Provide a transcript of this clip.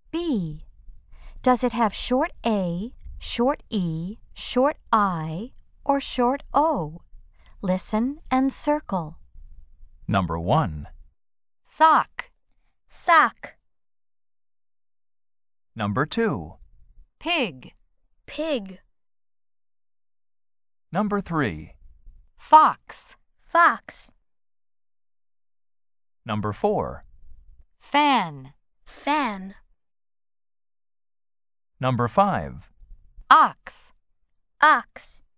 B. Does it have short A, short E, short I, or short O? Listen and circle. Number 1. Sock. Sock. Number 2. Pig. Pig. Number 3. Fox. Fox. Number 4. Fan. Fan. Number 5. Ox. Ox.